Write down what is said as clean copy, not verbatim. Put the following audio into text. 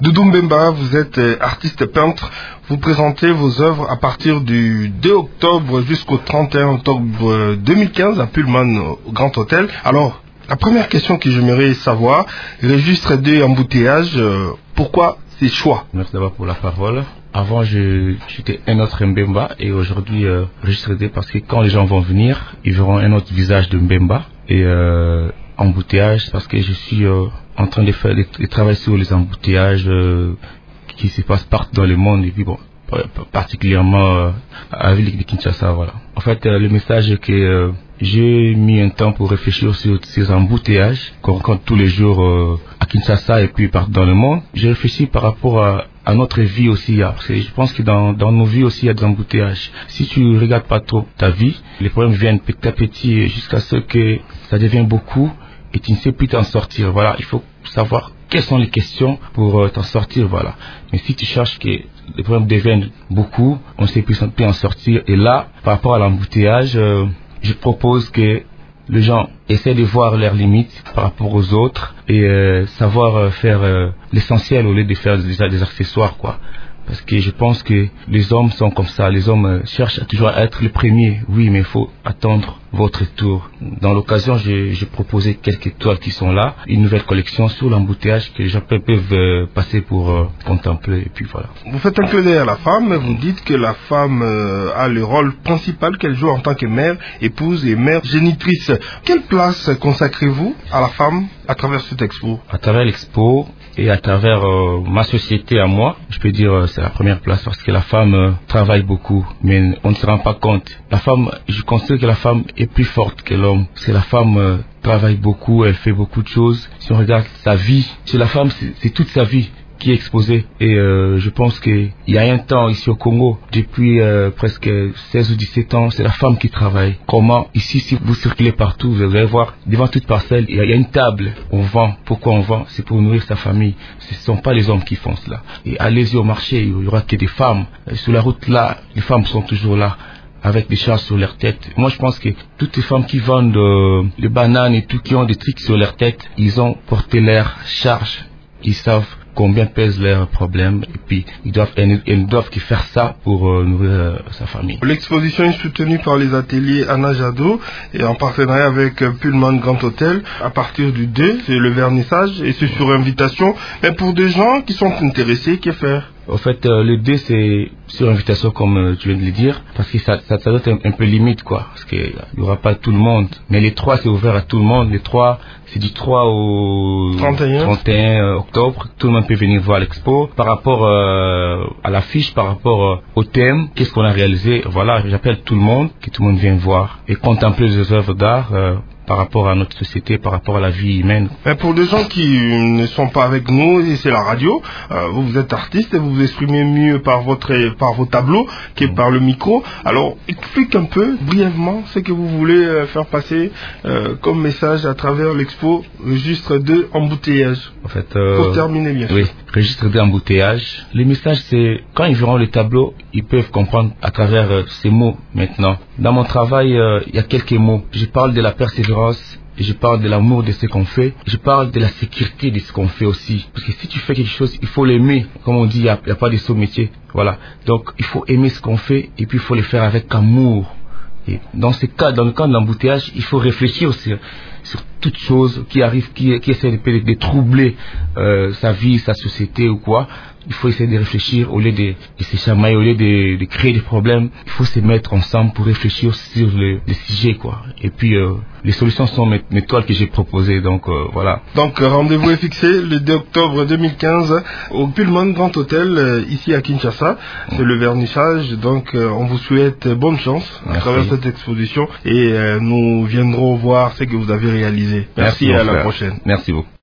Doudou Mbemba, vous êtes artiste peintre. Vous présentez vos œuvres à partir du 2 octobre jusqu'au 31 octobre 2015 à Pullman au Grand Hôtel. Alors, la première question que j'aimerais savoir, registre des embouteillages, pourquoi ces choix? Merci d'abord pour la parole. Avant, j'étais un autre Mbemba et aujourd'hui, registre D parce que quand les gens vont venir, ils verront un autre visage de Mbemba. Et embouteillage parce que je suis en train de travailler sur les embouteillages qui se passent partout dans le monde et puis bon, particulièrement à la ville de Kinshasa, voilà. En fait, le message est que j'ai mis un temps pour réfléchir sur ces embouteillages qu'on rencontre tous les jours à Kinshasa et puis partout dans le monde. J'ai réfléchi par rapport à notre vie aussi, parce que je pense que dans nos vies aussi il y a des embouteillages. Si tu regardes pas trop ta vie, les problèmes viennent petit à petit jusqu'à ce que ça devient beaucoup et tu ne sais plus t'en sortir. Voilà, il faut savoir quelles sont les questions pour t'en sortir, voilà. Mais si tu cherches que les problèmes deviennent beaucoup, on ne sait plus en sortir. Et là, par rapport à l'embouteillage, je propose que les gens essaient de voir leurs limites par rapport aux autres et savoir faire l'essentiel au lieu de faire déjà des accessoires, quoi. Parce que je pense que les hommes sont comme ça. Les hommes cherchent toujours à être les premiers. Oui, mais il faut attendre votre tour. Dans l'occasion, j'ai proposé quelques toiles qui sont là. Une nouvelle collection sur l'embouteillage que les gens peuvent passer pour contempler. Et puis voilà. Vous faites un clin d'œil à la femme. Vous dites que la femme a le rôle principal qu'elle joue en tant que mère, épouse et mère génitrice. Quelle place consacrez-vous à la femme à travers cette expo? À travers l'expo et à travers ma société à moi, je peux dire c'est la première place parce que la femme travaille beaucoup, mais on ne se rend pas compte. La femme, je considère que la femme est plus forte que l'homme. Parce que la femme travaille beaucoup, elle fait beaucoup de choses. Si on regarde sa vie, chez la femme, c'est toute sa vie qui est exposée. Et je pense qu'il y a un temps ici au Congo, depuis presque 16 ou 17 ans, c'est la femme qui travaille. Comment ici, si vous circulez partout, vous allez voir, devant toute parcelle, il y a une table. On vend. Pourquoi on vend? C'est pour nourrir sa famille. Ce ne sont pas les hommes qui font cela. Et allez-y au marché, il y aura que des femmes. Sur la route là, les femmes sont toujours là, avec des charges sur leur tête. Moi, je pense que toutes les femmes qui vendent les bananes et tout, qui ont des trucs sur leur tête, ils ont porté leur charge. Ils savent combien pèsent leurs problèmes et puis ils ne doivent que faire ça pour nourrir sa famille. L'exposition est soutenue par les ateliers Anna Jadot et en partenariat avec Pullman Grand Hôtel. À partir du 2, c'est le vernissage et c'est sur invitation. Mais pour des gens qui sont intéressés, que faire? En fait, le 2, c'est sur invitation, comme tu viens de le dire, parce que ça doit être un peu limite, quoi, parce qu'il n'y aura pas tout le monde. Mais les 3, c'est ouvert à tout le monde. Les 3, c'est du 3 au 31 octobre. Tout le monde peut venir voir l'expo. Par rapport à l'affiche, par rapport au thème, qu'est-ce qu'on a réalisé, voilà, j'appelle tout le monde, que tout le monde vienne voir et contempler les œuvres d'art par rapport à notre société, par rapport à la vie humaine. Mais pour des gens qui ne sont pas avec nous, et c'est la radio, vous êtes artiste et vous vous exprimez mieux par vos tableaux que par le micro. Alors, explique un peu, brièvement, ce que vous voulez faire passer comme message à travers l'expo Registre de embouteillage. En fait, pour terminer, bien sûr. Oui, Registre de embouteillage. Le message, c'est, quand ils verront le tableau, ils peuvent comprendre à travers ces mots maintenant. Dans mon travail, il y a quelques mots. Je parle de la persévérance. Et je parle de l'amour de ce qu'on fait. Je parle de la sécurité de ce qu'on fait aussi. Parce que si tu fais quelque chose, il faut l'aimer. Comme on dit, il n'y a pas de saut métier. Voilà. Donc, il faut aimer ce qu'on fait et puis il faut le faire avec amour. Et dans le cas de l'embouteillage, il faut réfléchir aussi sur toute chose qui arrive, qui essaie de troubler sa vie, sa société ou quoi. Il faut essayer de réfléchir au lieu de se chamailler, au lieu de créer des problèmes. Il faut se mettre ensemble pour réfléchir sur les sujets, quoi. Et puis, les solutions sont mes toiles que j'ai proposées, donc voilà. Donc, rendez-vous est fixé le 2 octobre 2015 au Pullman Grand Hôtel, ici à Kinshasa. C'est le vernissage, donc on vous souhaite bonne chance à travers cette exposition et nous viendrons voir ce que vous avez réalisé. Merci et à la prochaine. Merci beaucoup.